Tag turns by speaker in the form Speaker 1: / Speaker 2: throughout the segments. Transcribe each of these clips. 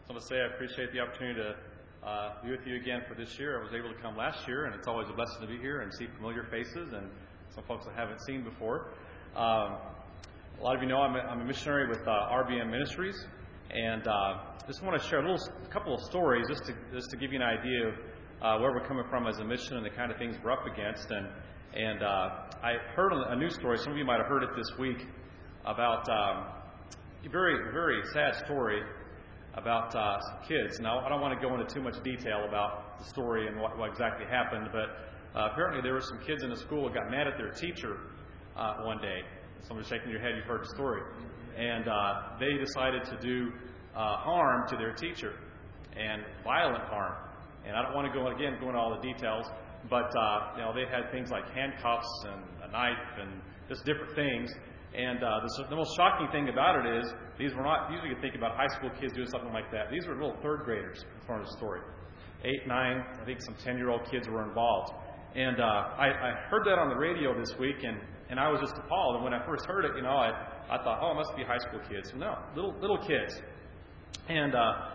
Speaker 1: I want to say I appreciate the opportunity to be with you again for this year. I was able to come last year, and it's always a blessing to be here and see familiar faces and some folks I haven't seen before. A lot of you know I'm a missionary with RBM Ministries, and just want to share a couple of stories just to give you an idea of where we're coming from as a mission and the kind of things we're up against. And I heard a news story. Some of you might have heard it this week about a very, very sad story about some kids. Now, I don't want to go into too much detail about the story and what exactly happened, but apparently there were some kids in the school who got mad at their teacher one day. Somebody's shaking your head, you've heard the story. And they decided to do harm to their teacher, and violent harm. And I don't want to go into all the details, but they had things like handcuffs and a knife and just different things. And the most shocking thing about it is these were not, usually you think about high school kids doing something like that. These were little third graders in front of the story. 8, 9, I think some 10-year-old kids were involved. And I heard that on the radio this week, and I was just appalled. And when I first heard it, I thought, oh, it must be high school kids. No, little kids. And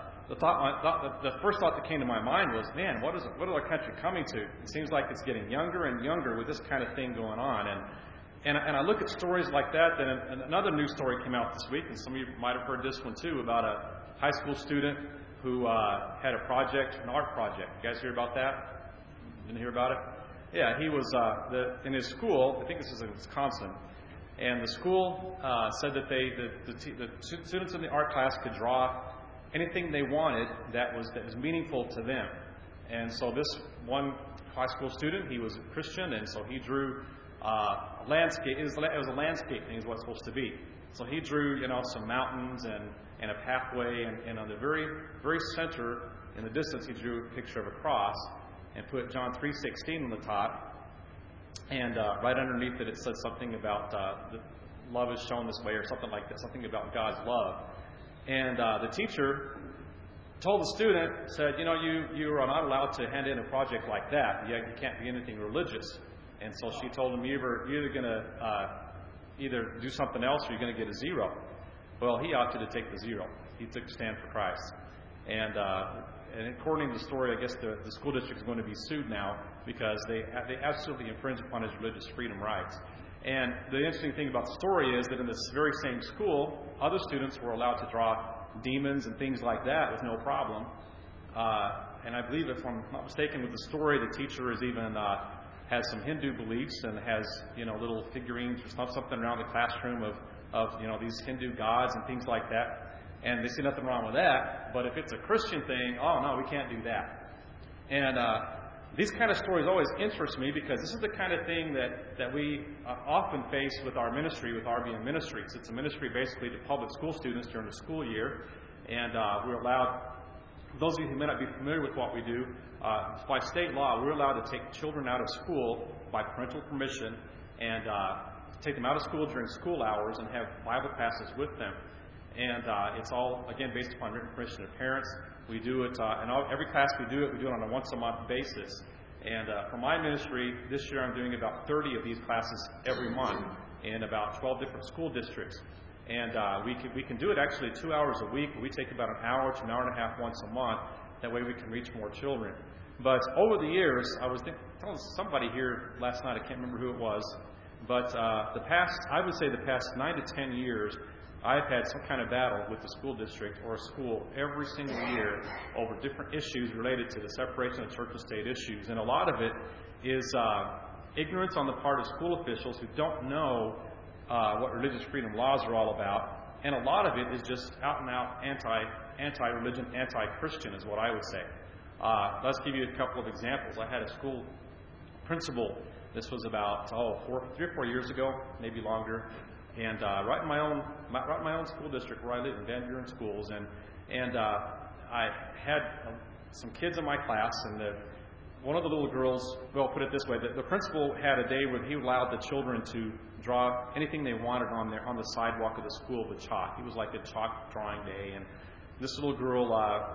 Speaker 1: the first thought that came to my mind was, man, what is our country coming to? It seems like it's getting younger and younger with this kind of thing going on. And I look at stories like that, and another news story came out this week, and some of you might have heard this one too, about a high school student who had a project, an art project. You guys hear about that? Didn't hear about it? Yeah, he was in his school. I think this is in Wisconsin, and the school said that the students in the art class could draw anything they wanted that was meaningful to them. And so this one high school student, he was a Christian, and so he drew a landscape. It was a landscape thing, is what it's supposed to be. So he drew, some mountains and a pathway, and on the very, very center, in the distance, he drew a picture of a cross and put John 3:16 on the top. And right underneath it, it said something about the love is shown this way, or something like that, something about God's love. And the teacher told the student, said, you are not allowed to hand in a project like that. You can't be anything religious. And so she told him, you're either going to either do something else or you're going to get a 0. Well, he opted to take the 0. He took a stand for Christ. And according to the story, I guess the school district is going to be sued now because they absolutely infringe upon his religious freedom rights. And the interesting thing about the story is that in this very same school, other students were allowed to draw demons and things like that with no problem. And I believe, if I'm not mistaken with the story, the teacher is even has some Hindu beliefs and has little figurines or something around the classroom of these Hindu gods and things like that. And they see nothing wrong with that. But if it's a Christian thing, oh no, we can't do that. And these kind of stories always interest me because this is the kind of thing that we often face with our ministry, with RBM Ministries. It's a ministry basically to public school students during the school year. And we're allowed, those of you who may not be familiar with what we do, by state law, we're allowed to take children out of school by parental permission and take them out of school during school hours and have Bible classes with them. And it's all, again, based upon written permission of parents. We do it, and every class we do it on a once-a-month basis. And for my ministry, this year I'm doing about 30 of these classes every month in about 12 different school districts. And we can do it actually 2 hours a week. We take about an hour to an hour and a half once a month. That way we can reach more children. But over the years, I was telling somebody here last night, I can't remember who it was, but I would say the past 9 to 10 years, I've had some kind of battle with the school district or a school every single year over different issues related to the separation of church and state issues. And a lot of it is ignorance on the part of school officials who don't know what religious freedom laws are all about. And a lot of it is just out and out anti-religion, anti-Christian is what I would say. Let's give you a couple of examples. I had a school principal. This was about 3 or 4 years ago, maybe longer. And right in my own school district where I live in Van Buren Schools, and I had some kids in my class, and one of the little girls, well, put it this way, the principal had a day where he allowed the children to draw anything they wanted on the sidewalk of the school with chalk. It was like a chalk drawing day, and this little girl,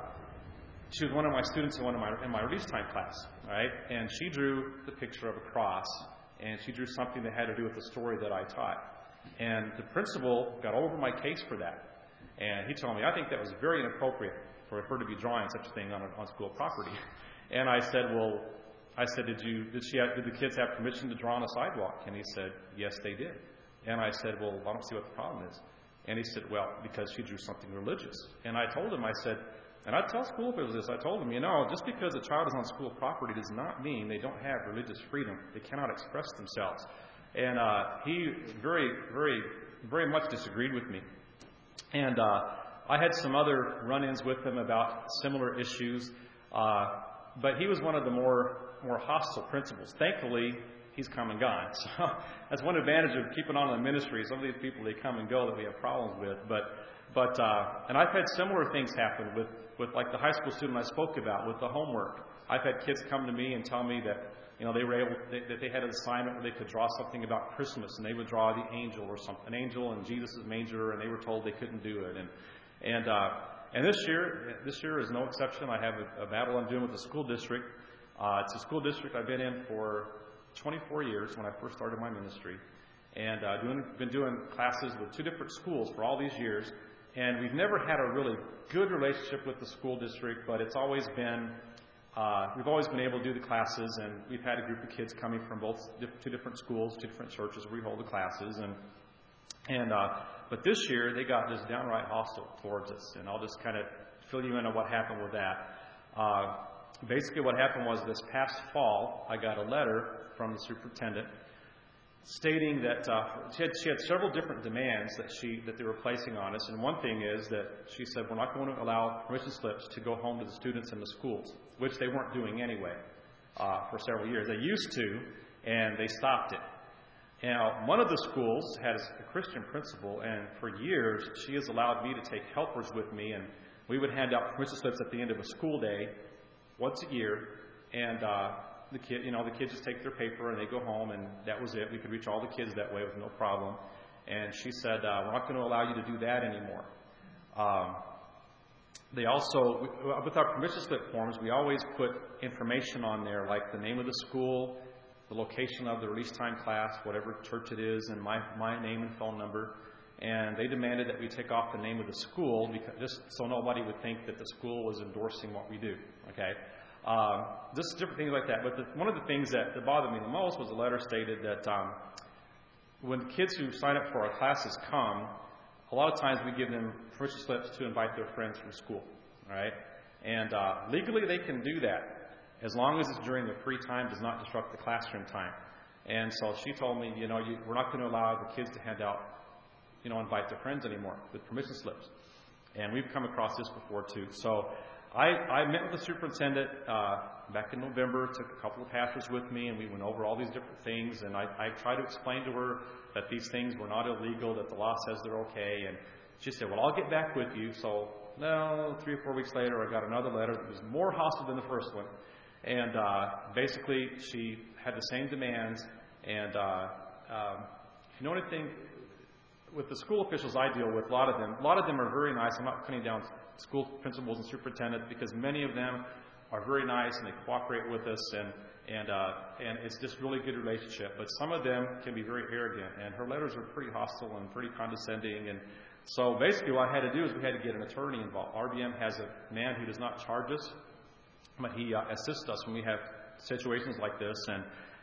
Speaker 1: she was one of my students in my release time class, right? And she drew the picture of a cross, and she drew something that had to do with the story that I taught. And the principal got over my case for that. And he told me, I think that was very inappropriate for her to be drawing such a thing on school property. And I said, did the kids have permission to draw on a sidewalk? And he said, yes, they did. And I said, well, I don't see what the problem is. And he said, well, because she drew something religious. And I told him, I said, and I tell school officials this, I told them, just because a child is on school property does not mean they don't have religious freedom. They cannot express themselves. And he very, very, very much disagreed with me. And I had some other run-ins with him about similar issues, but he was one of the more hostile principals. Thankfully, he's come and gone. So that's one advantage of keeping on in the ministry. Some of these people, they come and go that we have problems with. And I've had similar things happen with like the high school student I spoke about with the homework. I've had kids come to me and tell me that that they had an assignment where they could draw something about Christmas, and they would draw the angel or something, an angel in Jesus' manger, and they were told they couldn't do it. And this year is no exception. I have a battle I'm doing with the school district. It's a school district I've been in for 24 years when I first started my ministry, and been doing classes with 2 different schools for all these years. And we've never had a really good relationship with the school district, but it's always been we've always been able to do the classes, and we've had a group of kids coming from 2 different schools, 2 different churches where we hold the classes, but this year they got just downright hostile towards us, and I'll just kind of fill you in on what happened with that. Basically, what happened was this past fall, I got a letter from the superintendent stating that she had several different demands that they were placing on us, and one thing is that she said we're not going to allow permission slips to go home to the students in the schools, which they weren't doing anyway for several years. They used to, and they stopped it. Now, one of the schools has a Christian principal, and for years she has allowed me to take helpers with me, and we would hand out permission slips at the end of a school day once a year, and the kids just take their paper and they go home, and that was it. We could reach all the kids that way with no problem. And she said, we're not going to allow you to do that anymore. They also, with our permission slip forms, we always put information on there, like the name of the school, the location of the release time class, whatever church it is, and my name and phone number. And they demanded that we take off the name of the school, just so nobody would think that the school was endorsing what we do. Okay. Just different things like that. But one of the things that bothered me the most was the letter stated that when the kids who sign up for our classes come, a lot of times we give them permission slips to invite their friends from school. All right? And legally they can do that as long as it's during the free time, does not disrupt the classroom time. And so she told me, we're not going to allow the kids to hand out, invite their friends anymore with permission slips. And we've come across this before too. So I met with the superintendent back in November, took a couple of pastors with me, and we went over all these different things, and I tried to explain to her that these things were not illegal, that the law says they're okay, and she said, well, I'll get back with you. So, 3 or 4 weeks later, I got another letter that was more hostile than the first one, and basically she had the same demands, and anything with the school officials I deal with, a lot of them are very nice. I'm not cutting down school principals and superintendents, because many of them are very nice and they cooperate with us, and it's just really good relationship. But some of them can be very arrogant, and her letters are pretty hostile and pretty condescending. And so basically what I had to do is we had to get an attorney involved. RBM has a man who does not charge us, but he assists us when we have situations like this. And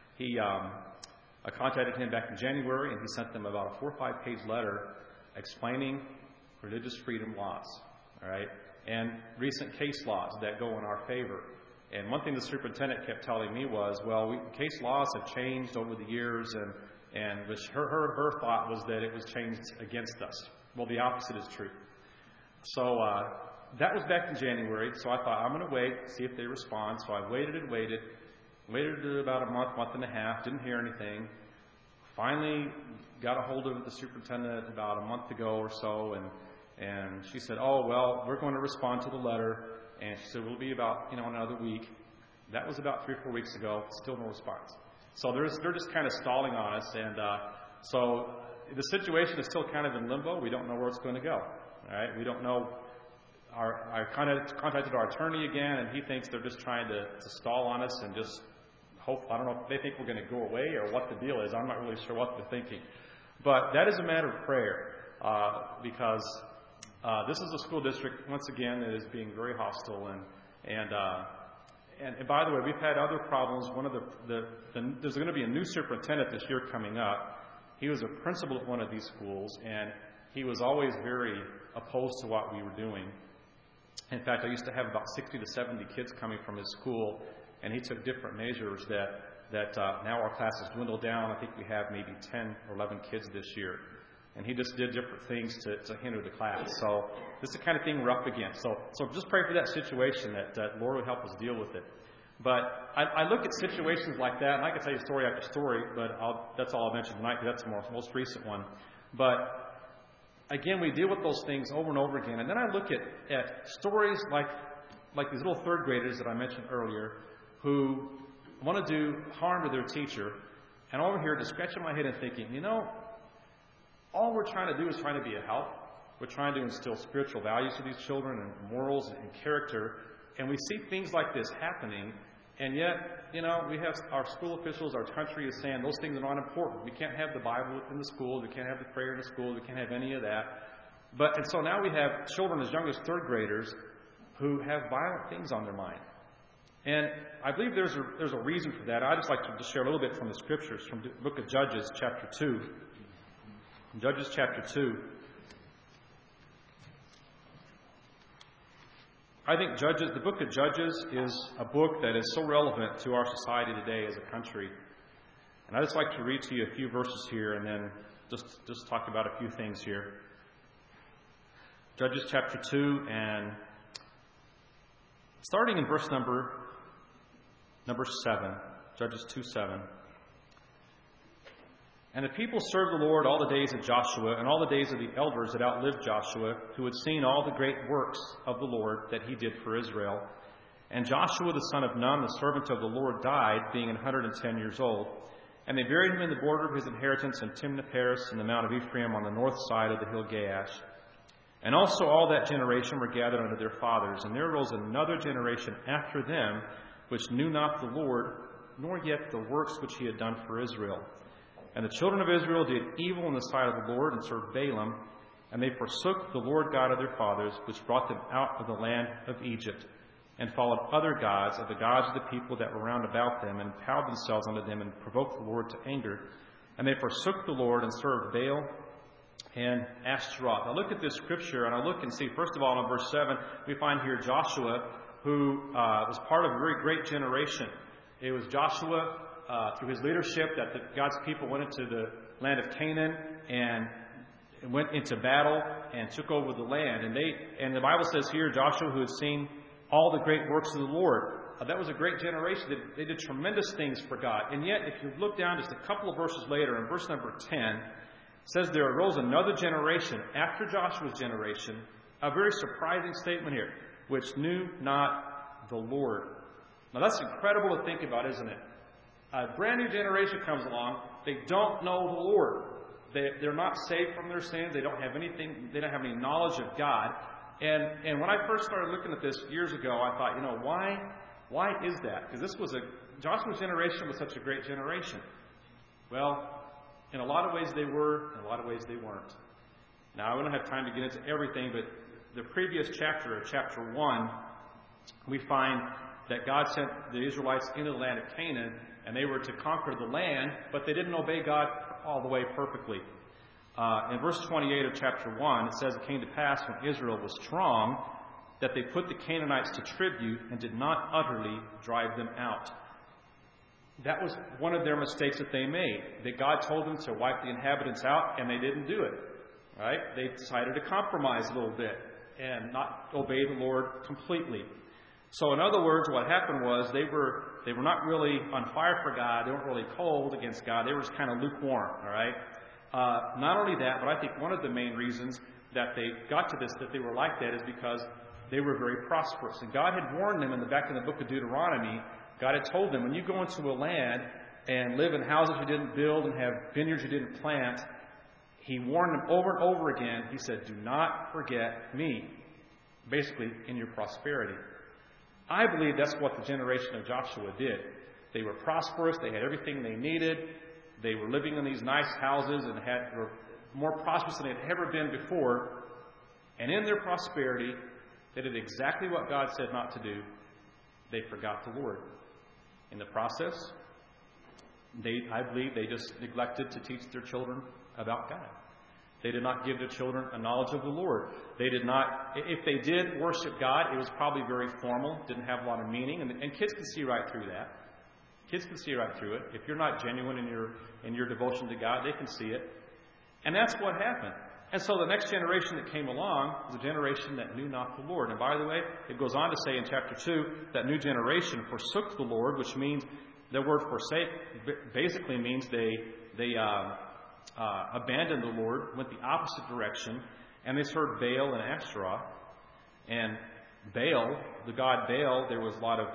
Speaker 1: I contacted him back in January, and he sent them about a 4 or 5 page letter explaining religious freedom laws. All right, and recent case laws that go in our favor. And one thing the superintendent kept telling me was, case laws have changed over the years, and her thought was that it was changed against us. Well, the opposite is true. So that was back in January. So I thought, I'm going to wait, see if they respond. So I waited about a month and a half, didn't hear anything. Finally got a hold of the superintendent about a month ago or so, and she said, we're going to respond to the letter. And she said, it'll be about, another week. That was about 3 or 4 weeks ago. Still no response. So they're just kind of stalling on us. And so the situation is still kind of in limbo. We don't know where it's going to go. All right? We don't know. I contacted our attorney again, and he thinks they're just trying to stall on us and just hope. I don't know if they think we're going to go away or what the deal is. I'm not really sure what they're thinking. But that is a matter of prayer, because This is a school district, once again, that is being very hostile. And by the way, we've had other problems. One of there's going to be a new superintendent this year coming up. He was a principal at one of these schools, and he was always very opposed to what we were doing. In fact, I used to have about 60 to 70 kids coming from his school, and he took different measures that now our class has dwindled down. I think we have maybe 10 or 11 kids this year. And he just did different things to hinder the class. So this is the kind of thing we're up against. So just pray for that situation, that Lord would help us deal with it. But I look at situations like that, and I can tell you story after story, but that's all I'll mention tonight because that's the most recent one. But again, we deal with those things over and over again. And then I look at stories like these little third graders that I mentioned earlier who want to do harm to their teacher. And over here, just scratching my head and thinking, all we're trying to do is trying to be a help. We're trying to instill spiritual values to these children and morals and character. And we see things like this happening. And yet, we have our school officials, our country is saying those things are not important. We can't have the Bible in the school. We can't have the prayer in the school. We can't have any of that. And so now we have children as young as third graders who have violent things on their mind. And I believe there's a reason for that. I'd just like to just share a little bit from the scriptures from the book of Judges, chapter 2. Judges, chapter 2. I think the book of Judges is a book that is so relevant to our society today as a country. And I'd just like to read to you a few verses here and then just talk about a few things here. Judges chapter 2, and starting in verse number 7, Judges 2:7. And the people served the Lord all the days of Joshua and all the days of the elders that outlived Joshua, who had seen all the great works of the Lord that he did for Israel. And Joshua the son of Nun, the servant of the Lord, died, being 110 years old. And they buried him in the border of his inheritance in Timnath-Heres in the Mount of Ephraim on the north side of the hill Gaash. And also all that generation were gathered unto their fathers. And there arose another generation after them, which knew not the Lord, nor yet the works which he had done for Israel. And the children of Israel did evil in the sight of the Lord and served Balaam, and they forsook the Lord God of their fathers, which brought them out of the land of Egypt, and followed other gods of the gods of the people that were round about them, and bowed themselves unto them, and provoked the Lord to anger. And they forsook the Lord and served Baal and Ashtaroth. I look at this scripture, and I look and see, first of all, in verse 7, we find here Joshua, who was part of a very great generation. It was Joshua, through his leadership, that God's people went into the land of Canaan and went into battle and took over the land. And the Bible says here, Joshua, who had seen all the great works of the Lord. That was a great generation. They did tremendous things for God. And yet, if you look down just a couple of verses later, in verse number 10, it says there arose another generation after Joshua's generation, a very surprising statement here, which knew not the Lord. Now that's incredible to think about, isn't it? A brand new generation comes along. They don't know the Lord. They're not saved from their sins. They don't have anything. They don't have any knowledge of God. And when I first started looking at this years ago, I thought, why is that? Because Joshua's generation was such a great generation. Well, in a lot of ways they were, in a lot of ways they weren't. Now I don't have time to get into everything, but the previous chapter, chapter 1, we find that God sent the Israelites into the land of Canaan, and they were to conquer the land, but they didn't obey God all the way perfectly. In verse 28 of chapter 1, it says, it came to pass when Israel was strong that they put the Canaanites to tribute and did not utterly drive them out. That was one of their mistakes that they made. That God told them to wipe the inhabitants out, and they didn't do it. Right? They decided to compromise a little bit and not obey the Lord completely. So in other words, what happened was they were not really on fire for God. They weren't really cold against God. They were just kind of lukewarm. All right. Not only that, but I think one of the main reasons that they got to this, that they were like that, is because they were very prosperous. And God had warned them back in the book of Deuteronomy. God had told them, when you go into a land and live in houses you didn't build and have vineyards you didn't plant, He warned them over and over again. He said, do not forget me, basically, in your prosperity. I believe that's what the generation of Joshua did. They were prosperous. They had everything they needed. They were living in these nice houses and were more prosperous than they had ever been before. And in their prosperity, they did exactly what God said not to do. They forgot the Lord. In the process, I believe they just neglected to teach their children about God. They did not give their children a knowledge of the Lord. They did not, if they did worship God, it was probably very formal, didn't have a lot of meaning, and kids can see right through that. Kids can see right through it. If you're not genuine in your devotion to God, they can see it. And that's what happened. And so the next generation that came along was a generation that knew not the Lord. And by the way, it goes on to say in chapter 2 that new generation forsook the Lord, which means the word forsake basically means they abandoned the Lord, went the opposite direction, and they served Baal and Asherah. And Baal, the god Baal, there was a lot of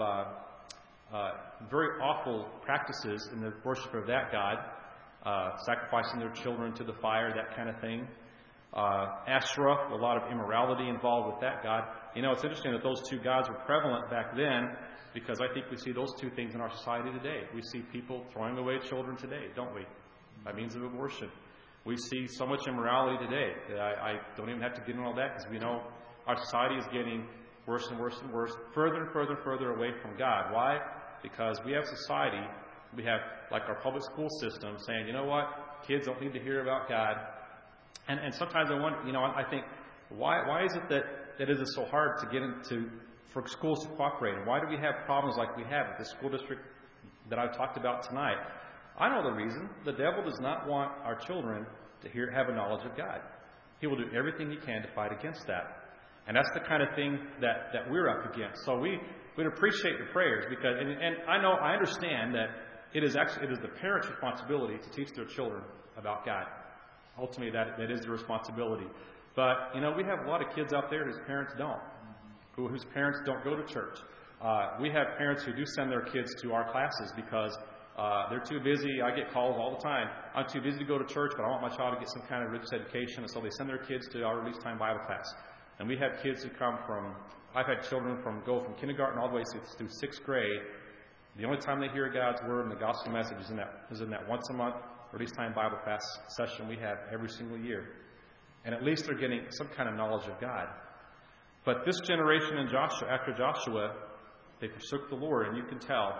Speaker 1: very awful practices in the worship of that god, sacrificing their children to the fire, that kind of thing. Asherah, a lot of immorality involved with that god. You know, it's interesting that those two gods were prevalent back then, because I think we see those two things in our society today. We see people throwing away children today, don't we? By means of abortion. We see so much immorality today that I don't even have to get into all that, because we know our society is getting worse and worse and worse, further and further and further away from God. Why? Because we have society, we have like our public school system saying, you know what, kids don't need to hear about God. And sometimes I wonder, I think, why is it that it is so hard to get into, for schools to cooperate? And why do we have problems like we have at the school district that I've talked about tonight? I know the reason. The devil does not want our children to have a knowledge of God. He will do everything he can to fight against that. And that's the kind of thing that we're up against. So we'd appreciate your prayers, because, and I understand that it is the parents' responsibility to teach their children about God. Ultimately, that is their responsibility. But, we have a lot of kids out there whose parents don't, whose parents don't go to church. We have parents who do send their kids to our classes because they're too busy. I get calls all the time. I'm too busy to go to church, but I want my child to get some kind of religious education. And so they send their kids to our Release Time Bible class. And we have kids who come from, I've had children go from kindergarten all the way through 6th grade. The only time they hear God's Word and the gospel message is in that once a month Release Time Bible class session we have every single year. And at least they're getting some kind of knowledge of God. But this generation after Joshua, they forsook the Lord, and you can tell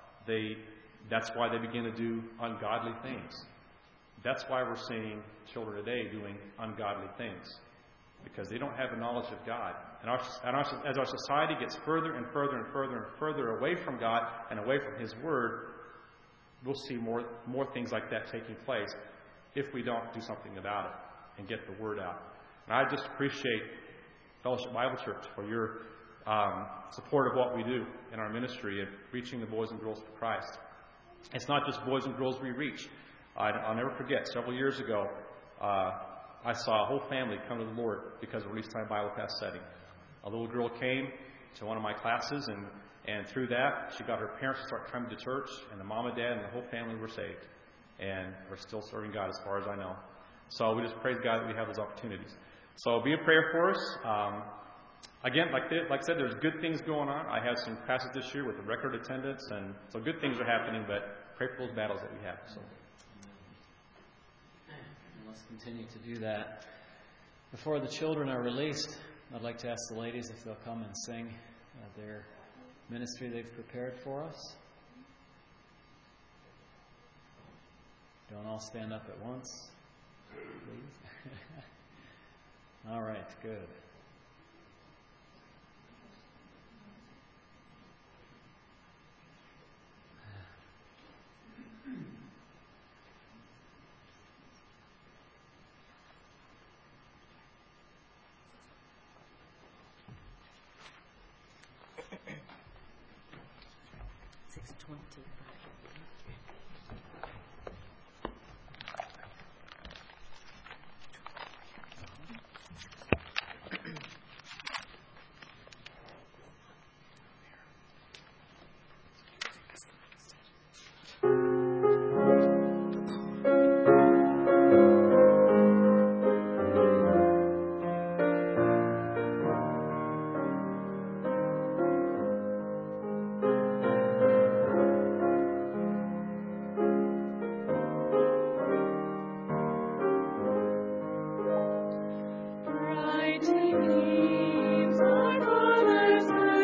Speaker 1: that's why they begin to do ungodly things. That's why we're seeing children today doing ungodly things, because they don't have a knowledge of God. And as our society gets further and further and further and further away from God and away from His Word, we'll see more things like that taking place if we don't do something about it and get the Word out. And I just appreciate Fellowship Bible Church for your support of what we do in our ministry of reaching the boys and girls for Christ. It's not just boys and girls we reach. I'll never forget, several years ago, I saw a whole family come to the Lord because of Release Time Bible class setting. A little girl came to one of my classes, and through that, she got her parents to start coming to church, and the mom and dad and the whole family were saved and are still serving God as far as I know. So we just praise God that we have those opportunities. So be in prayer for us. Again, like I said, there's good things going on. I had some classes this year with a record attendance, and so good things are happening, but pray for those battles that we have. So.
Speaker 2: Let's continue to do that. Before the children are released, I'd like to ask the ladies if they'll come and sing their ministry they've prepared for us. Don't all stand up at once, please. All right, good.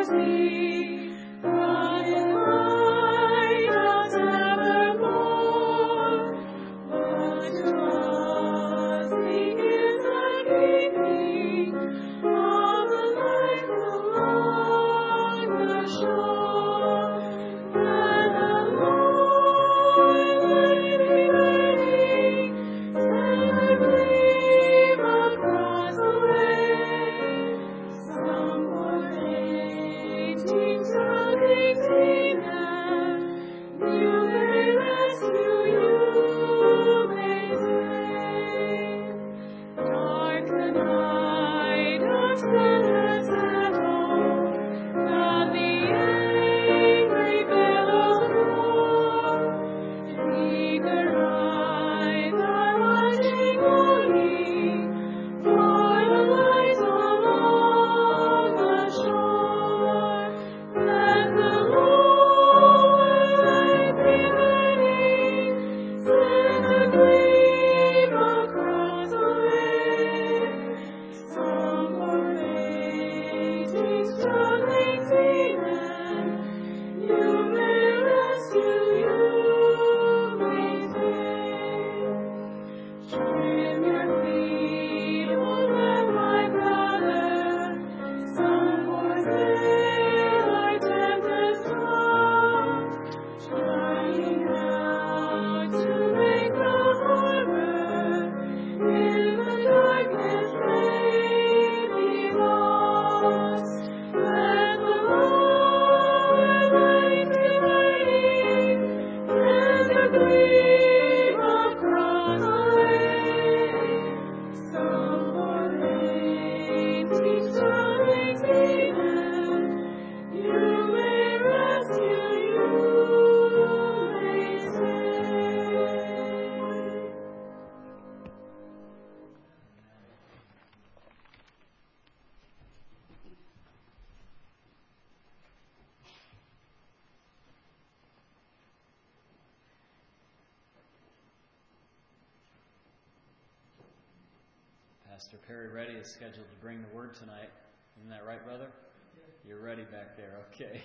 Speaker 2: Pastor Perry Reddy is scheduled to bring the word tonight. Isn't that right, brother? You're ready back there. Okay.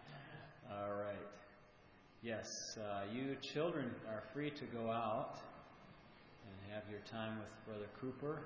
Speaker 2: All right. Yes, you children are free to go out and have your time with Brother Cooper.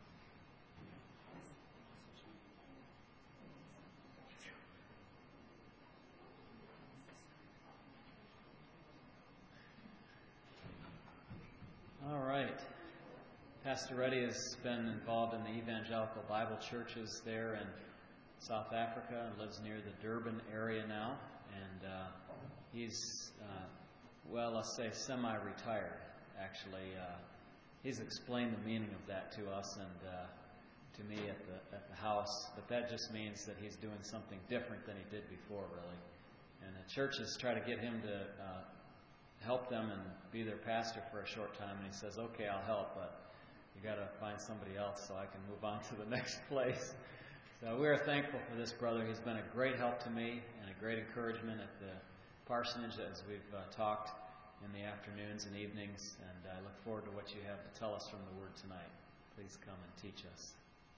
Speaker 2: All right. Pastor Reddy has been involved in the evangelical Bible churches there in South Africa and lives near the Durban area now. And he's, let's say semi-retired, actually. He's explained the meaning of that to us and to me at the house. But that just means that he's doing something different than he did before, really. And the churches try to get him to help them and be their pastor for a short time. And he says, okay, I'll help, but you got to find somebody else so I can move on to the next place. So we are thankful for this brother. He's been a great help to me and a great encouragement at the parsonage as we've talked in the afternoons and evenings. And I look forward to what you have to tell us from the Word tonight. Please come and teach us.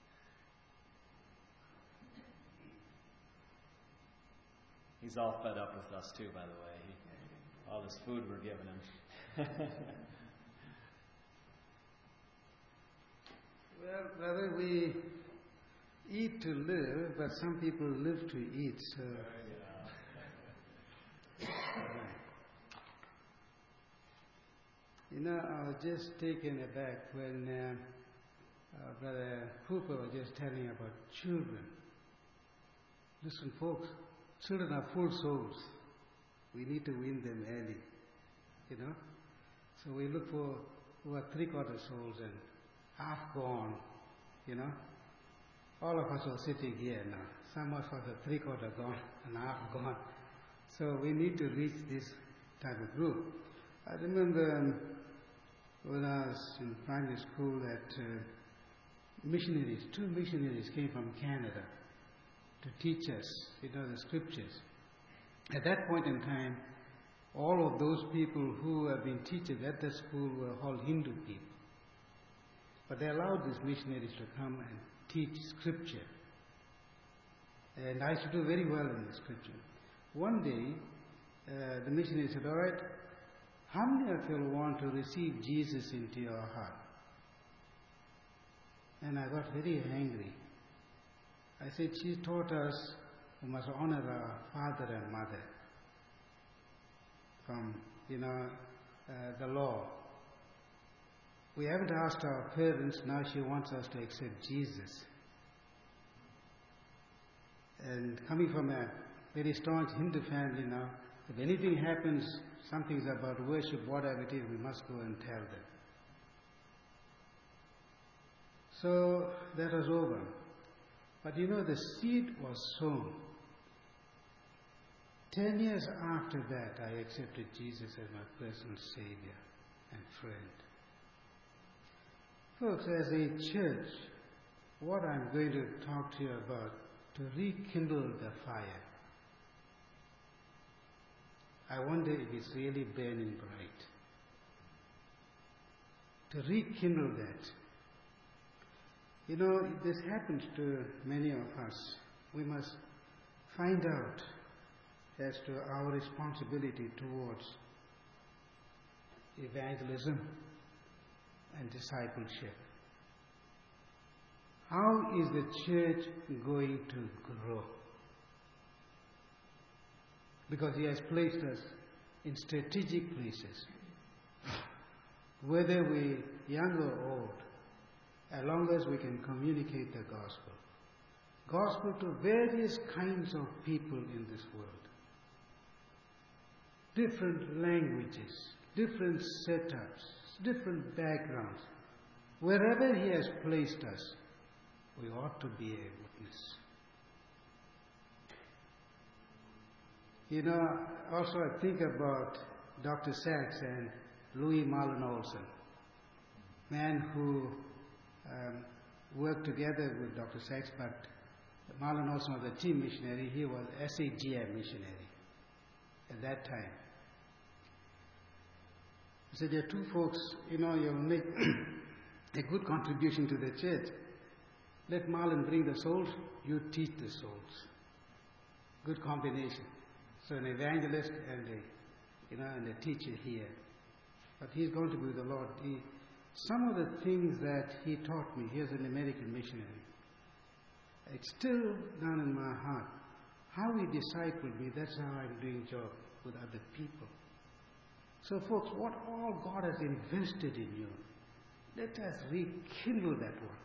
Speaker 2: He's all fed up with us too, by the way. All this food we're giving him.
Speaker 3: Well, brother, we eat to live, but some people live to eat. So, I was just taken aback when Brother Cooper was just telling about children. Listen, folks, children are full souls. We need to win them early, So we look for who are three-quarter souls and half gone, All of us are sitting here now. Some of us are three-quarter gone and half gone. So we need to reach this type of group. I remember when I was in primary school that two missionaries came from Canada to teach us, the scriptures. At that point in time, all of those people who have been teachers at the school were all Hindu people. But they allowed these missionaries to come and teach scripture. And I used to do very well in the scripture. One day, the missionary said, all right, how many of you want to receive Jesus into your heart? And I got very angry. I said, she taught us we must honor our father and mother from, the law. We haven't asked our parents, now she wants us to accept Jesus. And coming from a very staunch Hindu family now, if anything happens, something's about worship, whatever it is, we must go and tell them. So that was over. But the seed was sown. 10 years after that, I accepted Jesus as my personal Savior and friend. Folks, as a church, what I'm going to talk to you about, to rekindle the fire. I wonder if it's really burning bright. To rekindle that. If this happens to many of us, we must find out as to our responsibility towards evangelism and discipleship. How is the church going to grow? Because He has placed us in strategic places. Whether we're young or old, as long as we can communicate the gospel. Gospel to various kinds of people in this world. Different languages, different setups, different backgrounds. Wherever He has placed us, we ought to be a witness. Also I think about Dr. Sachs and Louis Marlon Olson, man who worked together with Dr. Sachs, but Marlon Olson was a team missionary. He was SAGM missionary at that time. I said, there are two folks, you'll make a good contribution to the church. Let Marlon bring the souls, you teach the souls. Good combination. So an evangelist and a teacher here. But he's going to be with the Lord. Some of the things that he taught me, he was an American missionary. It's still down in my heart. How he discipled me, that's how I'm doing job with other people. So folks, what all God has invested in you, let us rekindle that one.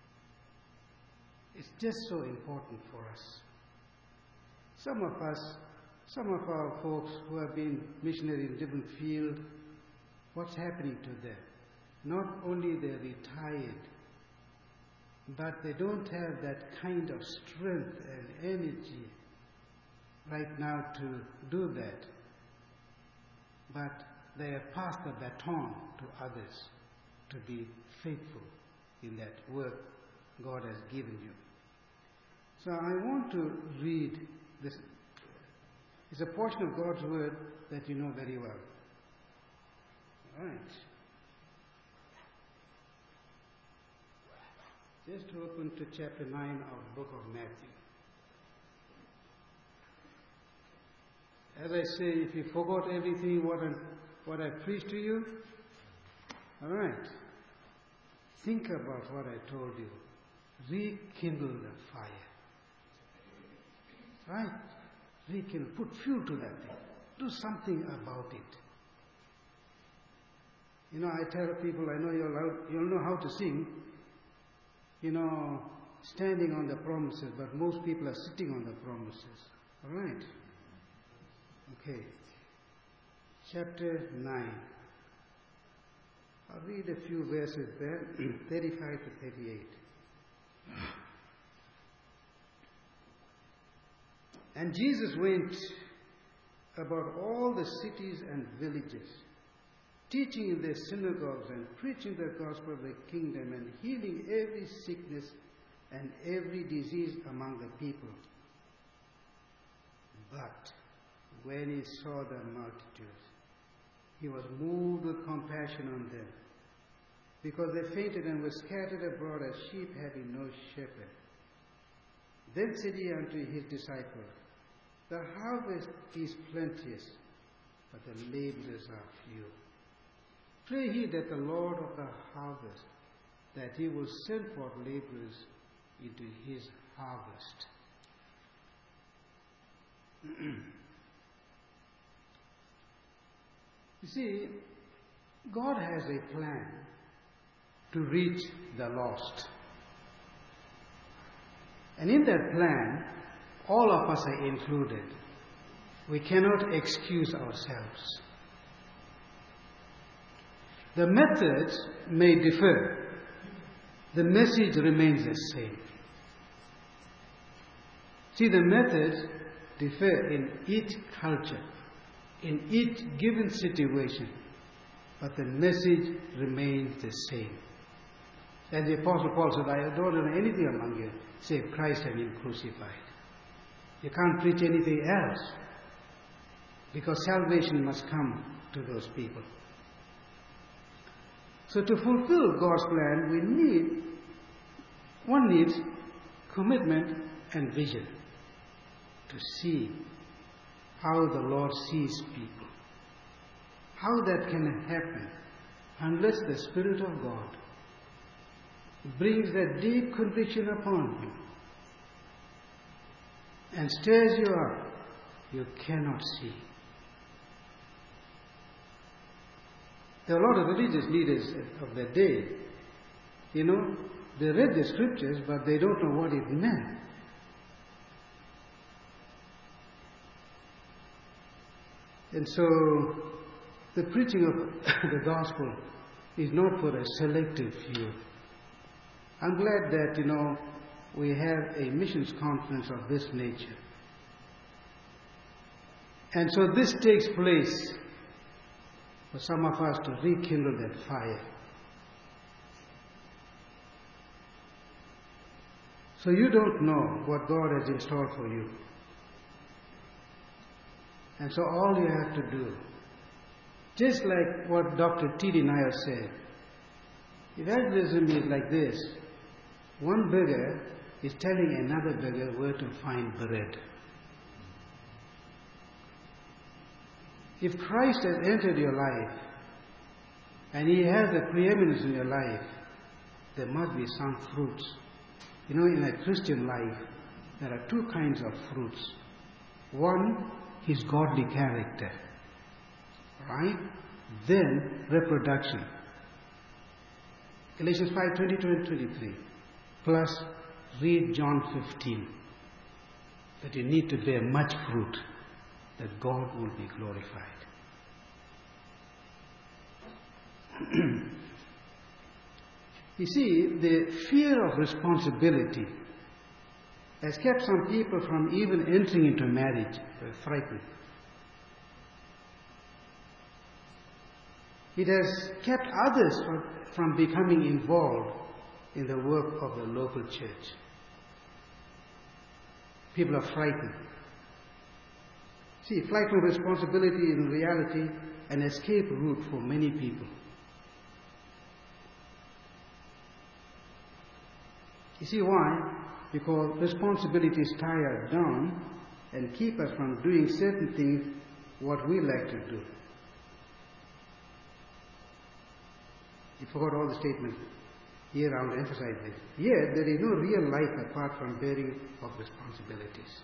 Speaker 3: It's just so important for us. Some of our folks who have been missionary in different fields, what's happening to them? Not only they're retired, but they don't have that kind of strength and energy right now to do that. But they have passed the baton to others to be faithful in that work God has given you. So I want to read this. It's a portion of God's Word that you know very well. All right. Just open to chapter 9 of the book of Matthew. As I say, if you forgot everything what I preached to you, all right, think about what I told you. Rekindle the fire. Right? Rekindle. Put fuel to that thing. Do something about it. I tell people, I know you'll know how to sing, standing on the promises, but most people are sitting on the promises. All right? Okay. Chapter 9. I'll read a few verses there, 35 to 38. And Jesus went about all the cities and villages, teaching in their synagogues and preaching the gospel of the kingdom and healing every sickness and every disease among the people. But when he saw the multitudes, he was moved with compassion on them, because they fainted and were scattered abroad as sheep having no shepherd. Then said he unto his disciples, The harvest is plenteous, but the laborers are few. Pray ye that the Lord of the harvest, that he will send forth laborers into his harvest. You see, God has a plan to reach the lost. And in that plan, all of us are included. We cannot excuse ourselves. The methods may differ. The message remains the same. See, the methods differ in each culture, in each given situation, but the message remains the same. As the Apostle Paul said, I don't know anything among you save Christ and Him crucified. You can't preach anything else, because salvation must come to those people. So to fulfill God's plan, one needs commitment and vision to see how the Lord sees people. How that can happen unless the Spirit of God brings that deep conviction upon you and stirs you up, you cannot see. There are a lot of religious leaders of that day, they read the scriptures, but they don't know what it meant. And so, the preaching of the gospel is not for a selective few. I'm glad that, we have a missions conference of this nature. And so this takes place for some of us to rekindle that fire. So you don't know what God has in store for you. And so all you have to do, just like what Dr. T.D. Nair said, evangelism is like this. One beggar is telling another beggar where to find bread. If Christ has entered your life and He has the preeminence in your life, there must be some fruits. In a Christian life, there are two kinds of fruits. One, His godly character. Right? Then, reproduction. Galatians 5:22 and 23. Plus, read John 15. That you need to bear much fruit, that God will be glorified. You see, the fear of responsibility has kept some people from even entering into marriage. They're frightened. It has kept others from becoming involved in the work of the local church. People are frightened. See, flight from responsibility is in reality an escape route for many people. You see why? Because responsibilities tie us down and keep us from doing certain things what we like to do. You forgot all the statements. Here I will emphasize this. Yet there is no real life apart from bearing of responsibilities.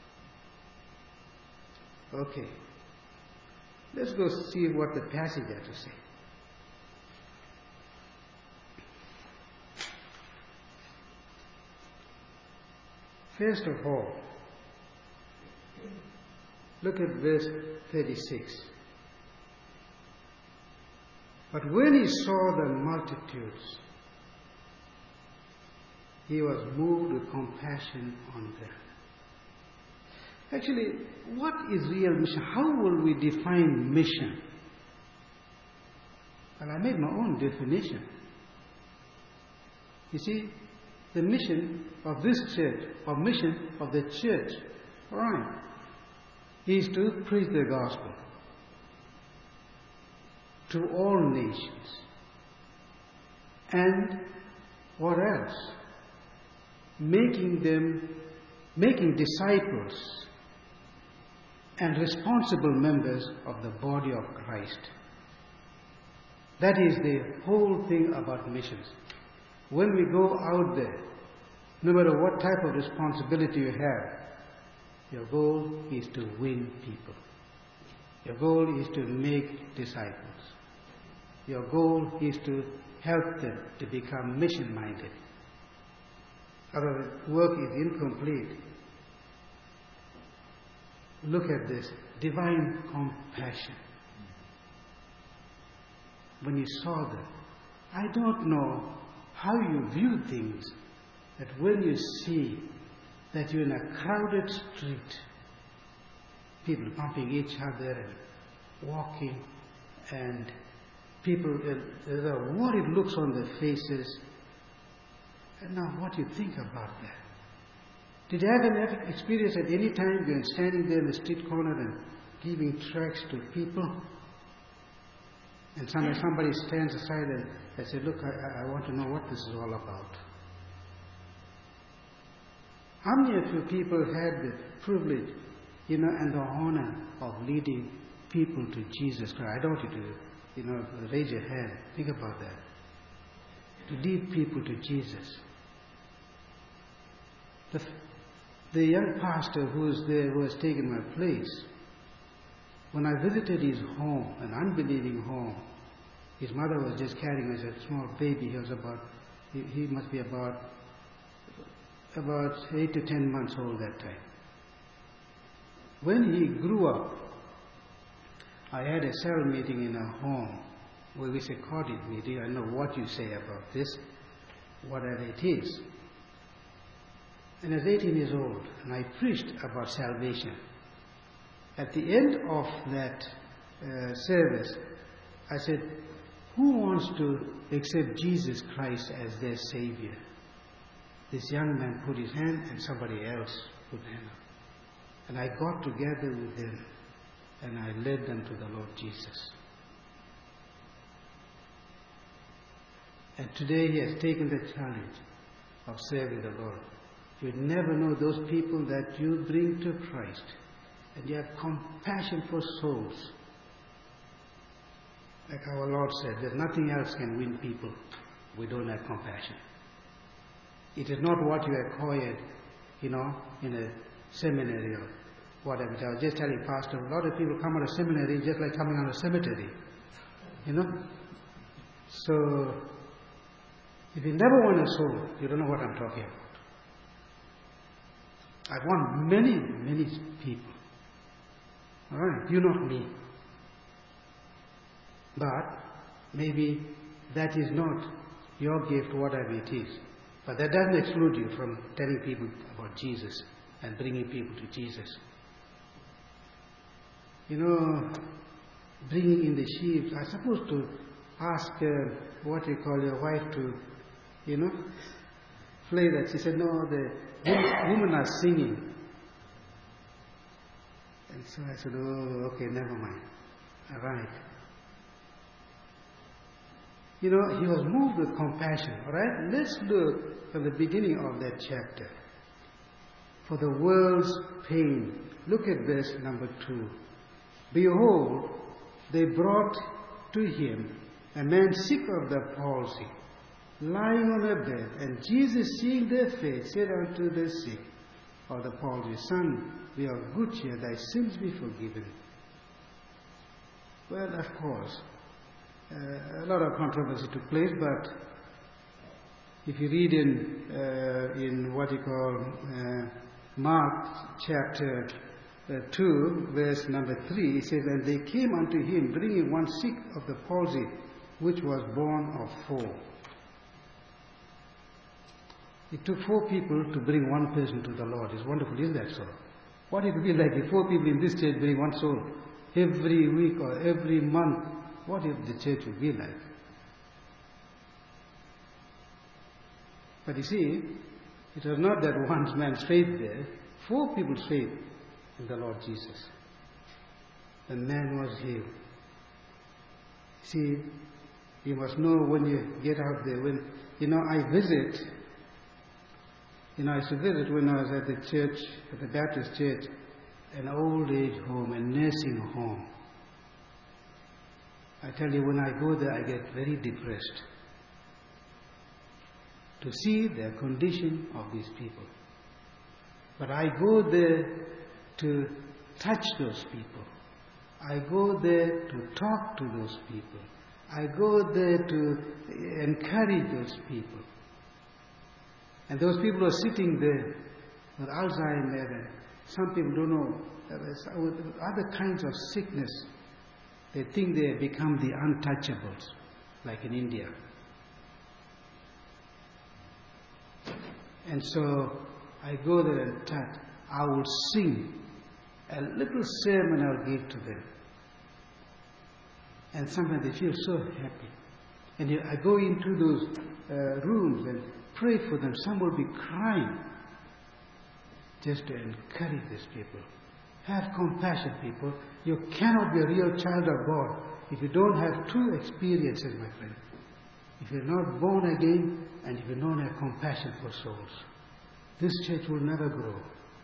Speaker 3: Okay. Let's go see what the passage has to say. First of all, look at verse 36. But when He saw the multitudes, He was moved with compassion on them. Actually, what is real mission? How will we define mission? Well, I made my own definition. You see, the mission of this church, or mission of the church, right, is to preach the gospel to all nations. And what else? Making them making disciples and responsible members of the body of Christ. That is the whole thing about missions. When we go out there, no matter what type of responsibility you have, your goal is to win people. Your goal is to make disciples. Your goal is to help them to become mission-minded. Otherwise, work is incomplete. Look at this, divine compassion. When you saw that, I don't know how you view things, that when you see that you're in a crowded street, people bumping each other and walking, and people, the worried looks on their faces. And now what do you think about that? Did you have an experience at any time when standing there in the street corner and giving tracts to people? And somebody stands aside and says, look, I want to know what this is all about. How many of you people had the privilege, and the honor of leading people to Jesus Christ? I don't want you to, raise your hand. Think about that. To lead people to Jesus. The young pastor who was there, who has taken my place, when I visited his home, an unbelieving home, his mother was just carrying as a small baby. He must be about 8 to 10 months old that time. When he grew up, I had a cell meeting in a home where we say cottage meeting. I know what you say about this, whatever it is. And I was 18 years old, and I preached about salvation. At the end of that service, I said, who wants to accept Jesus Christ as their Savior? This young man put his hand, and somebody else put their hand up. And I got together with them, and I led them to the Lord Jesus. And today he has taken the challenge of serving the Lord. You never know those people that you bring to Christ, and you have compassion for souls. Like our Lord said, there's nothing else can win people. We don't have compassion. It is not what you acquired, in a seminary or whatever. I was just telling Pastor, a lot of people come out of seminary just like coming out of cemetery. So, if you never won a soul, you don't know what I'm talking about. I've won many, many people. All right, you not me. But maybe that is not your gift, whatever it is. But that doesn't exclude you from telling people about Jesus and bringing people to Jesus. Bringing in the sheep. I'm supposed to ask your wife to, play that. She said, no, the women are singing. And so I said, oh, okay, never mind. All right. He was moved with compassion. All right? Let's look from the beginning of that chapter. For the world's pain. Look at verse number 2. Behold, they brought to him a man sick of the palsy, lying on a bed. And Jesus, seeing their faith, said unto the sick of the palsy, Son, be of good cheer, thy sins be forgiven. Well, of course, a lot of controversy took place, but if you read in Mark chapter 2, verse number 3, it says, And they came unto him, bringing one sick of the palsy, which was born of 4. It took 4 people to bring one person to the Lord. It's wonderful, isn't that so? What it would be like if 4 people in this church bring one soul every week or every month? What if the church would be like? But you see, it was not that one man's faith there. 4 people's faith in the Lord Jesus. The man was healed. See, you must know when you get out there. When I visit I used to visit when I was at the church, at the Baptist church, an old age home, a nursing home. I tell you, when I go there, I get very depressed to see the condition of these people. But I go there to touch those people. I go there to talk to those people. I go there to encourage those people. And those people are sitting there with Alzheimer's, and some people don't know, with other kinds of sickness. They think they have become the untouchables, like in India. And so I go there and touch. I will sing a little sermon I'll give to them. And sometimes they feel so happy. And I go into those rooms and pray for them. Some will be crying just to encourage these people. Have compassion, people. You cannot be a real child of God if you don't have two experiences, my friend. If you're not born again and if you don't have compassion for souls, this church will never grow.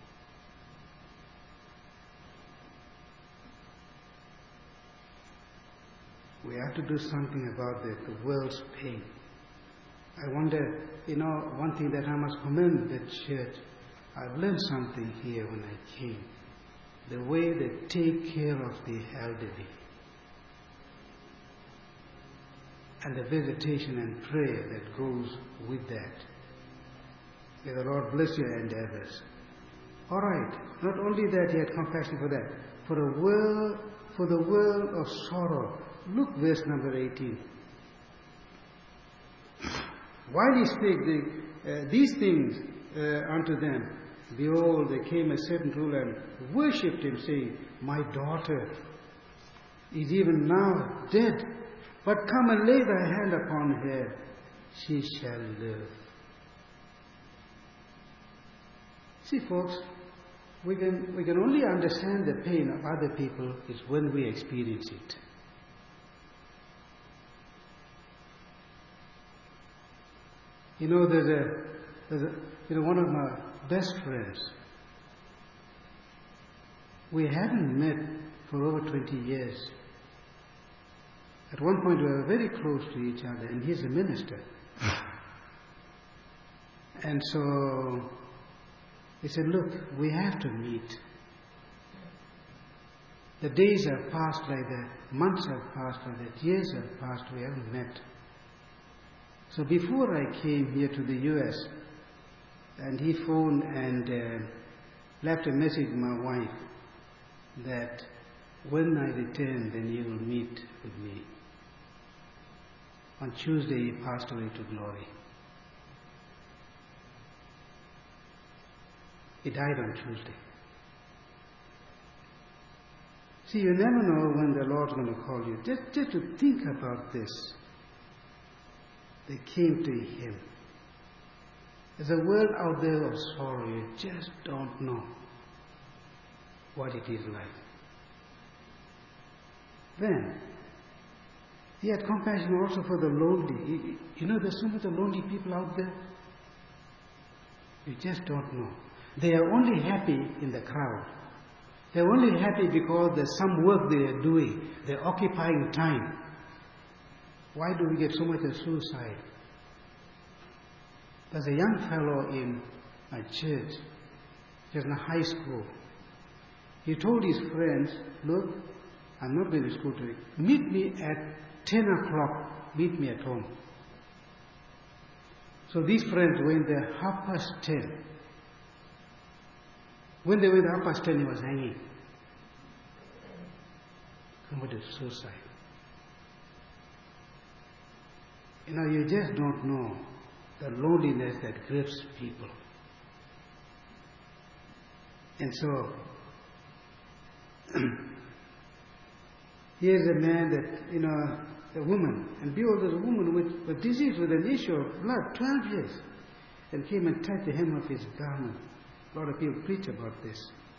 Speaker 3: We have to do something about the world's pain. I wonder, one thing that I must commend the church, I've learned something here when I came. The way they take care of the elderly. And the visitation and prayer that goes with that. May the Lord bless your endeavors. All right, not only that, he had compassion for that. For the world of sorrow. Look verse number 18. While he spake these things unto them, behold, there came a certain ruler and worshipped him, saying, My daughter is even now dead, but come and lay thy hand upon her, she shall live. See, folks, we can only understand the pain of other people is when we experience it. There's one of my best friends. We hadn't met for over 20 years. At one point we were very close to each other, and he's a minister. And so he said, look, we have to meet. The days have passed like that, months have passed like that, years have passed, we haven't met. So before I came here to the US, and he phoned and left a message to my wife that when I return, then he will meet with me. On Tuesday, he passed away to glory. He died on Tuesday. See, you never know when the Lord's going to call you. Just to think about this. They came to him. There's a world out there of sorrow. You just don't know what it is like. Then, he had compassion also for the lonely. There's so many lonely people out there. You just don't know. They are only happy in the crowd. They're only happy because there's some work they are doing. They're occupying time. Why do we get so much of suicide? There's a young fellow in my church, just in high school. He told his friends, look, I'm not going to school today. Meet me at 10 o'clock. Meet me at home. So these friends went there 10:30. When they went 10:30, he was hanging. Committed suicide. You just don't know the loneliness that grips people. And so, here's a man that, a woman, and behold, there's a woman with disease, with an issue of blood, 12 years, and came and touched the hem of his garment. A lot of people preach about this.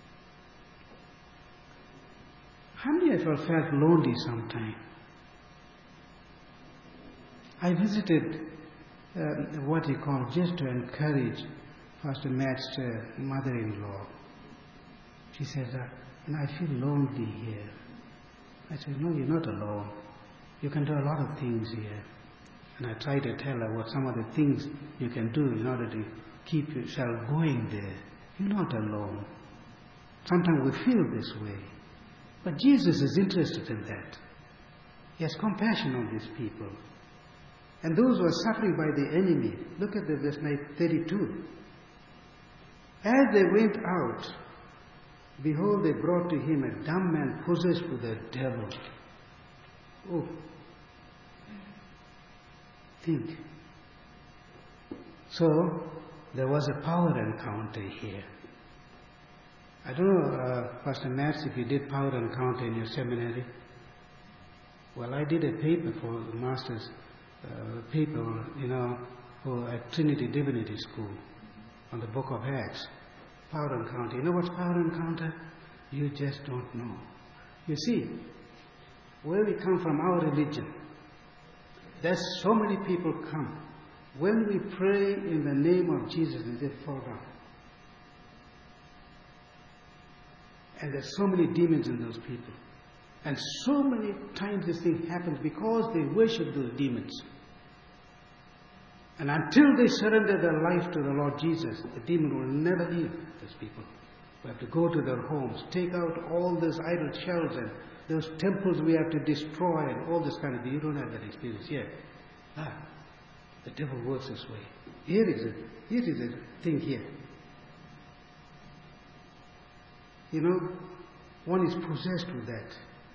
Speaker 3: How many of you have felt lonely sometime? I visited what he called just to encourage Pastor Matt's mother-in-law. She says, I feel lonely here. I said, no, you're not alone. You can do a lot of things here. And I try to tell her what some of the things you can do in order to keep yourself going there. You're not alone. Sometimes we feel this way. But Jesus is interested in that. He has compassion on these people. And those who are suffering by the enemy, look at the verse 32. As they went out, behold, they brought to him a dumb man possessed with a devil. Oh, think. So, there was a power encounter here. I don't know, Pastor Max, if you did power encounter in your seminary. Well, I did a paper for the master's paper, for at Trinity Divinity School on the Book of Acts. Power encounter. You know what's power encounter? You just don't know. You see, where we come from, our religion, there's so many people come. When we pray in the name of Jesus, they just fall down. And there's so many demons in those people. And so many times this thing happens because they worship those demons. And until they surrender their life to the Lord Jesus, the demon will never leave those people. We have to go to their homes, take out all those idol shells and those temples we have to destroy and all this kind of thing. You don't have that experience yet. The devil works this way. Here is a thing here. One is possessed with that.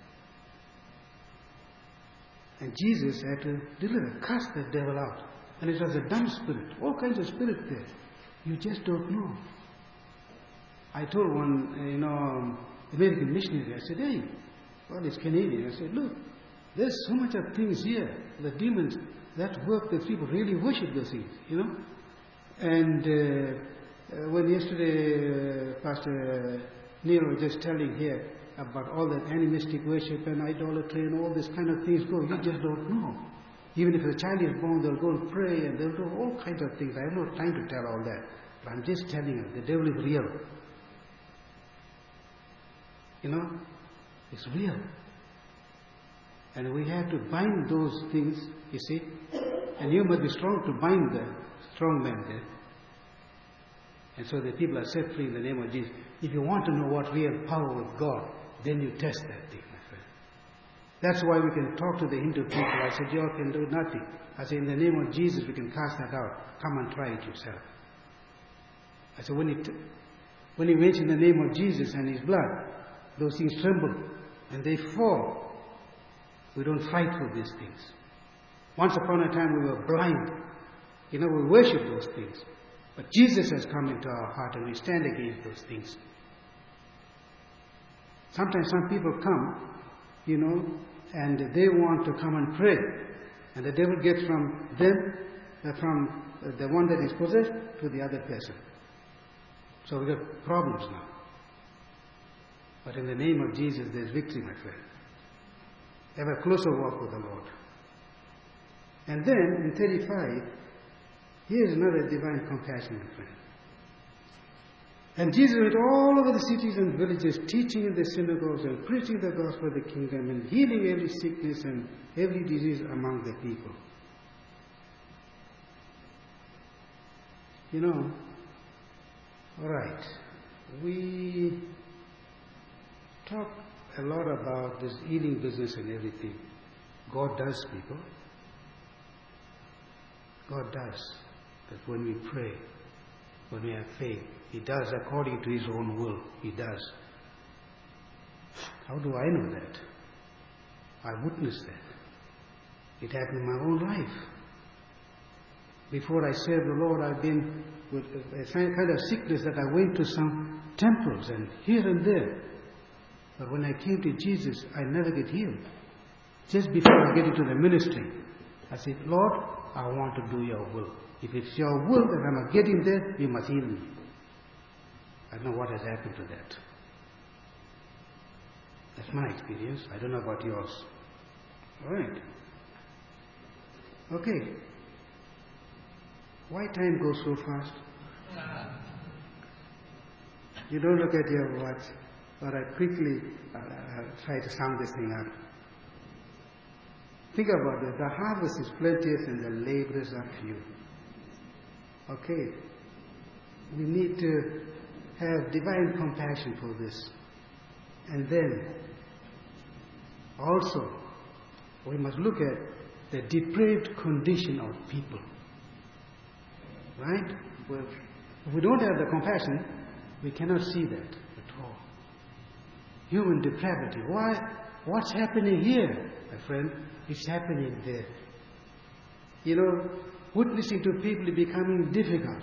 Speaker 3: And Jesus had to cast the devil out. And it was a dumb spirit, all kinds of spirit there. You just don't know. I told one, American missionary, I said, hey, well, it's Canadian. I said, look, there's so much of things here. The demons that work, the people really worship those things, And when yesterday Pastor Neil was just telling here about all that animistic worship and idolatry and all this kind of things go, you just don't know. Even if a child is born, they'll go and pray and they'll do all kinds of things. I have no time to tell all that. But I'm just telling you, the devil is real. It's real. And we have to bind those things, you see. And you must be strong to bind the strong man there. And so the people are set free in the name of Jesus. If you want to know what real power with God, then you test that thing, my friend. That's why we can talk to the Hindu people. I said, you can do nothing. I said, in the name of Jesus, we can cast that out. Come and try it yourself. I said, when he mentioned the name of Jesus and his blood, those things tremble and they fall. We don't fight for these things. Once upon a time we were blind. We worship those things. But Jesus has come into our heart and we stand against those things. Sometimes some people come, and they want to come and pray. And the devil gets from them, from the one that is possessed, to the other person. So we got problems now. But in the name of Jesus, there's victory, my friend. Have a closer walk with the Lord. And then, in 35, here's another divine compassion, my friend. And Jesus went all over the cities and villages, teaching in the synagogues and preaching the gospel of the kingdom and healing every sickness and every disease among the people. All right, we talk a lot about this healing business and everything. God does, people. God does. That when we pray, when we have faith, He does according to His own will. He does. How do I know that? I witnessed that. It happened in my own life. Before I served the Lord, I've been with a kind of sickness that I went to some temples and here and there. But when I came to Jesus, I never get healed. Just before I get into the ministry, I said, Lord, I want to do your will. If it's your will that I'm getting there, you must heal me. I don't know what has happened to that. That's my experience. I don't know about yours. All right. Okay. Why time goes so fast? You don't look at your watch. All right, quickly try to sum this thing up. Think about it. The harvest is plenteous and the laborers are few. Okay. We need to have divine compassion for this. And then, also, we must look at the depraved condition of people. Right? Well, if we don't have the compassion, we cannot see that at all. Human depravity. Why? What's happening here, my friend? It's happening there. You know, witnessing to people is becoming difficult.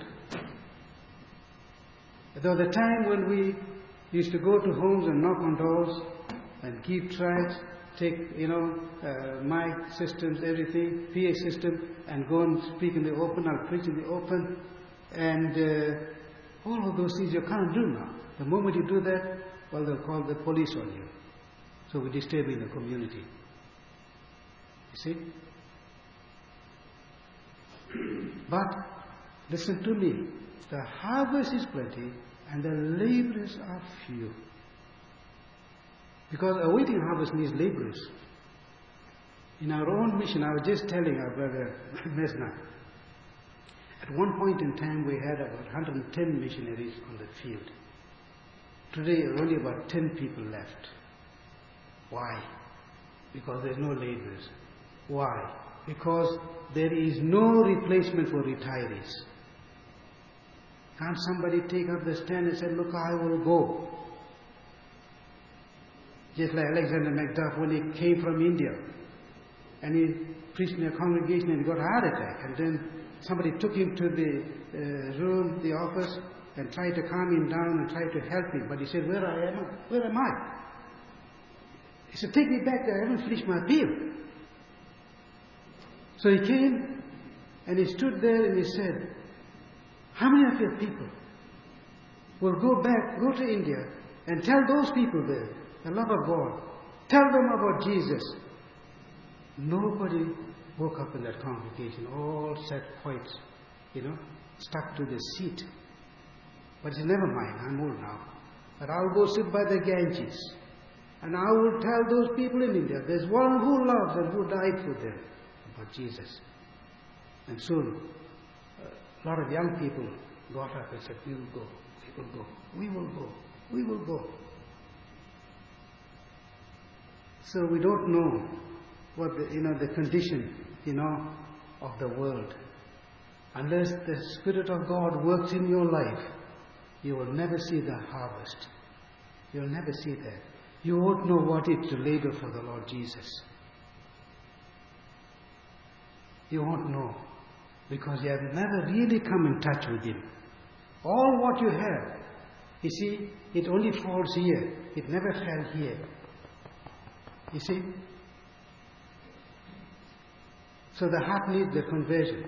Speaker 3: There was a time when we used to go to homes and knock on doors and keep tracts, take, mic systems, everything, PA system, and go and speak in the open, I'll preach in the open. And all of those things you can't do now. The moment you do that, well, they'll call the police on you. So we're disturbing the community. You see? But, listen to me. The harvest is plenty and the laborers are few. Because awaiting harvest needs laborers. In our own mission, I was just telling our brother Mesna, at one point in time we had about 110 missionaries on the field. Today only about 10 people left. Why? Because there's no laborers. Why? Because there is no replacement for retirees. Can't somebody take up the stand and say, look, I will go? Just like Alexander Macduff when he came from India and he preached in a congregation and he got a heart attack, and then somebody took him to the room, the office, and tried to calm him down and tried to help him. But he said, where am I? He said, take me back there, I haven't finished my appeal. So he came and he stood there and he said, how many of your people will go to India and tell those people there the love of God? Tell them about Jesus. Nobody woke up in that congregation. All sat quite, stuck to the seat. But he said, never mind, I'm old now. But I'll go sit by the Ganges. And I will tell those people in India, there's one who loves and who died for them, about Jesus. And soon, a lot of young people got up and said, we will go, we will go, we will go, we will go. So we don't know what the condition, of the world. Unless the Spirit of God works in your life, you will never see the harvest. You'll never see that. You won't know what it is to labor for the Lord Jesus. You won't know, because you have never really come in touch with Him. All what you have, you see, it only falls here. It never fell here. You see? So the heart needs the conversion.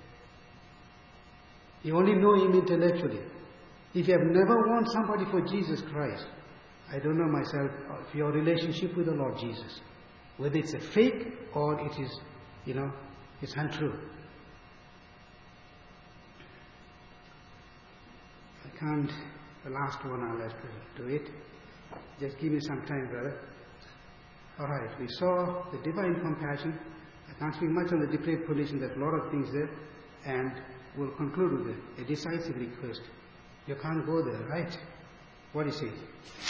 Speaker 3: You only know Him intellectually. If you have never won somebody for Jesus Christ, I don't know myself, if your relationship with the Lord Jesus, whether it's a fake or it is, it's untrue. I can't, the last one I'll have to do it. Just give me some time, brother. Alright, we saw the divine compassion. I can't speak much on the depraved condition, there's a lot of things there. And we'll conclude with a decisive request. You can't go there, right? What is it?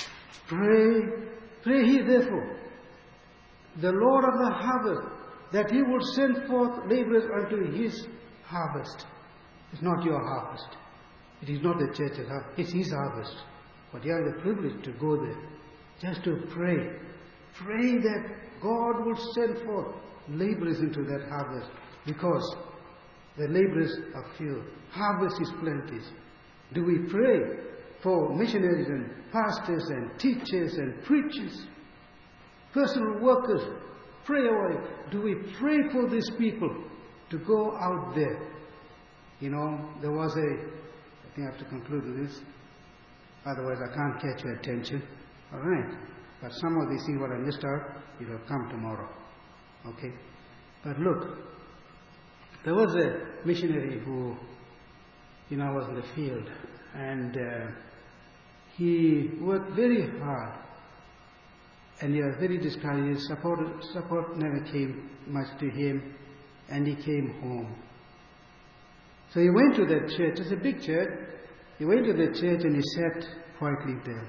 Speaker 3: Pray ye therefore, the Lord of the harvest, that He will send forth laborers unto His harvest. It's not your harvest. It is not the church's harvest. It's His harvest. But you have the privilege to go there. Just to pray. Pray that God will send forth laborers into that harvest. Because the laborers are few. Harvest is plenty. Do we pray for missionaries and pastors and teachers and preachers, personal workers? Pray away. Do we pray for these people to go out there? There was I think I have to conclude with this. Otherwise I can't catch your attention. Alright. But some of these things what I missed out, it will come tomorrow. Okay? But look, there was a missionary who, was in the field, and He worked very hard, and he was very discouraged. Support never came much to him, and he came home. So he went to that church. It's a big church. He went to the church and he sat quietly there.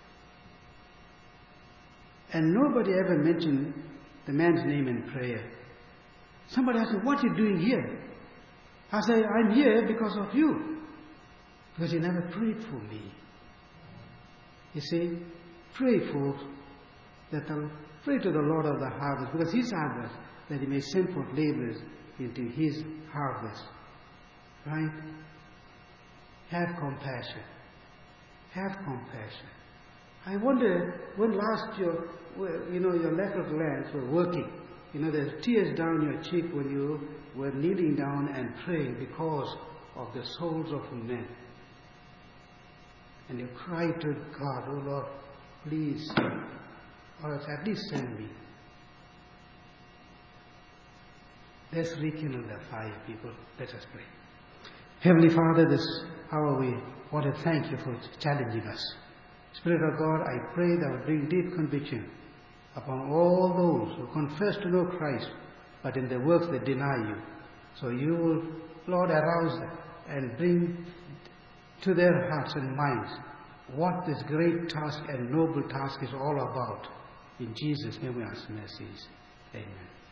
Speaker 3: And nobody ever mentioned the man's name in prayer. Somebody asked him, "What are you doing here?" I said, "I'm here because of you. Because you never prayed for me." You see, pray, folks, pray to the Lord of the harvest, because His harvest, that He may send forth laborers into His harvest. Right? Have compassion. Have compassion. I wonder when last your lateral glands were working. There's tears down your cheek when you were kneeling down and praying because of the souls of men. And you cry to God, "Oh Lord, please, or at least send me." Let's rekindle the fire, people. Let us pray. Heavenly Father, this hour we want to thank you for challenging us. Spirit of God, I pray that will bring deep conviction upon all those who confess to know Christ, but in their works they deny you. So you will, Lord, arouse them and bring to their hearts and minds what this great task and noble task is all about. In Jesus' name we ask mercies. Amen.